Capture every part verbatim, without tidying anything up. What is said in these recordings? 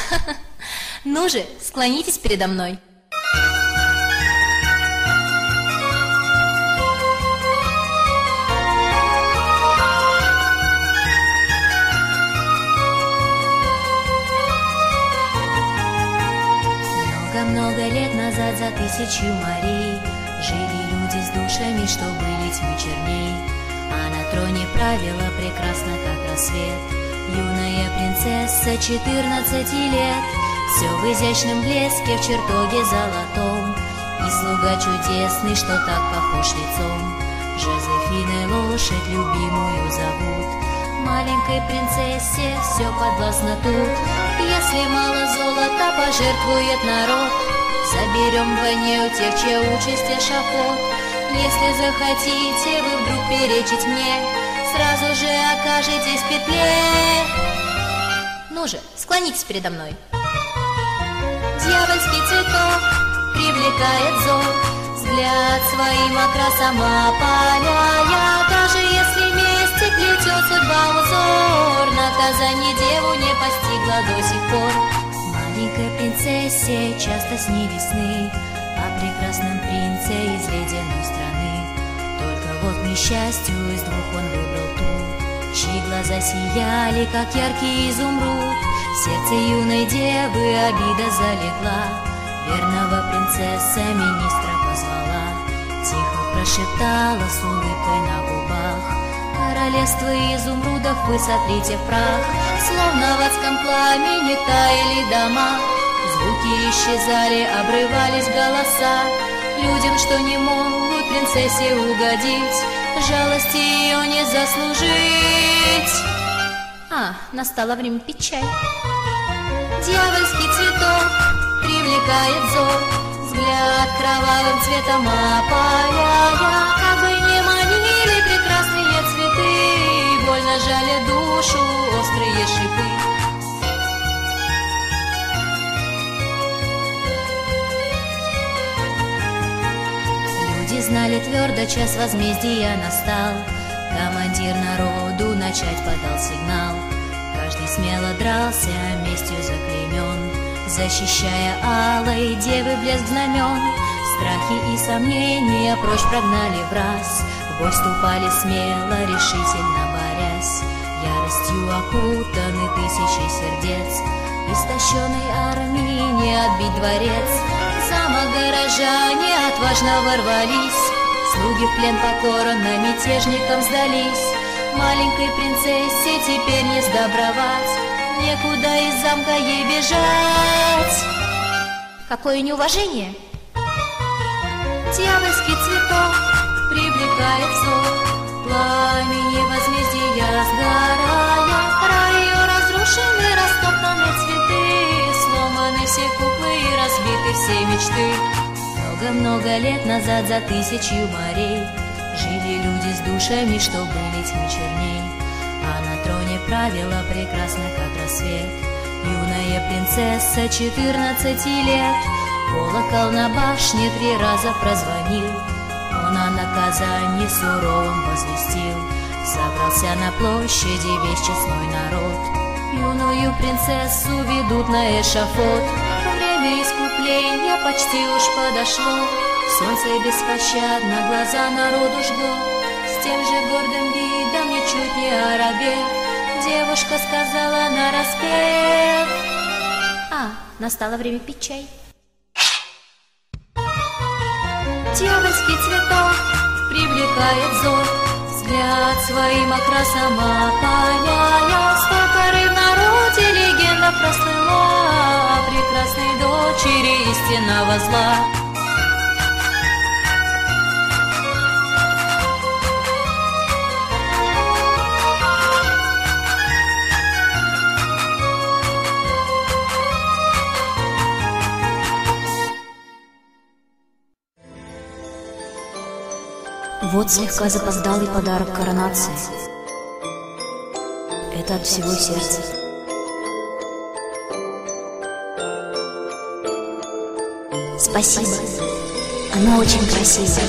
Ну же, склонитесь передо мной. Много-много лет назад за тысячу морей жили люди с душами, что были тьмы черней. А на троне правила прекрасно, как рассвет, юная принцесса четырнадцати лет. Все в изящном блеске, в чертоге золотом, и слуга чудесный, что так похож лицом. Жозефиной лошадь любимую зовут. Маленькой принцессе все подвластно тут. Если мало золота пожертвует народ, заберем вдвойне у тех, чья участь эшафот. Если захотите вы вдруг перечить мне, сразу же окажетесь в петле. Ну же, склонитесь передо мной. Дьявольский цветок привлекает взор, взгляд своим окрасом опаляя. Даже если вместе плетет судьба узор, наказание деву не постигло до сих пор. Маленькой принцессе часто снились весны о прекрасном принце из ледяной страны. Только вот к несчастью из двух он выбрал ту, чьи глаза сияли, как яркий изумруд. В сердце юной девы обида залегла, верного принцесса министра позвала. Тихо прошептала с улыбкой на губах: королевство изумрудов вы сотрите в прах. Словно в адском пламени таяли дома, звуки исчезали, обрывались голоса. Людям, что не могут принцессе угодить, жалости ее не заслужить. А, настало время пить чай. Дьявольский цветок привлекает взор, взгляд кровавым цветом опаляя. Как бы не манили прекрасные цветы, больно жалят душу острые шипы. Люди знали твердо, час возмездия настал. Командир народу начать подал сигнал. Каждый смело дрался, местью заклеймен, защищая алой девы блеск знамен. Страхи и сомнения прочь прогнали враз, в бой вступали смело, решительно борясь. Яростью окутаны тысячи сердец, истощенной армии не отбить дворец. В замок горожане отважно ворвались, слуги в плен покорно мятежникам сдались. Маленькой принцессе теперь не сдобровать, некуда из замка ей бежать. Какое неуважение! Дьявольский цветок привлекает взор, пламени возмездия сгорая. Рай ее разрушены, растоптаны цветы, сломаны все куклы и разбиты все мечты. Много-много лет назад за тысячу морей жили люди с душами, что были тьмы черней. А на троне правила прекрасно, как рассвет, юная принцесса четырнадцати лет. Колокол на башне три раза прозвонил, он о наказании суровом возвестил. Собрался на площади весь честной народ, юную принцессу ведут на эшафот. Время искупления почти уж подошло, солнце беспощадно глаза народу жгло. С тем же гордым видом, ничуть не оробев, девушка сказала нараспев: А, настало время пить чай. Дьявольский цветок привлекает взор, взгляд своим окрасом опаляя. Сколько рыб в народе легенда прослыла о прекрасной дочери истинного зла. Вот слегка запоздалый подарок коронации. Это от всего сердца. Спасибо. Она очень красивая.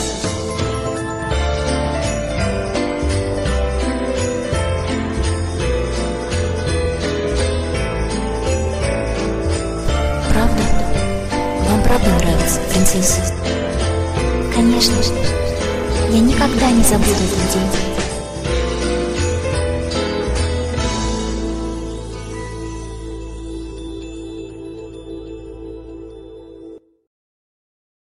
правда нравится, принцесса? Конечно, я никогда не забуду этот день.